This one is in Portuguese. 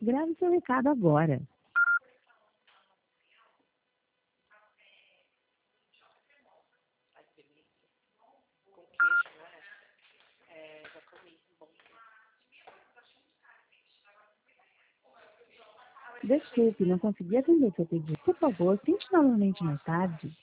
Grave seu recado agora. Com queijo agora? Já comi. Bom. Desculpe, não consegui atender seu pedido. Por favor, tente novamente mais tarde.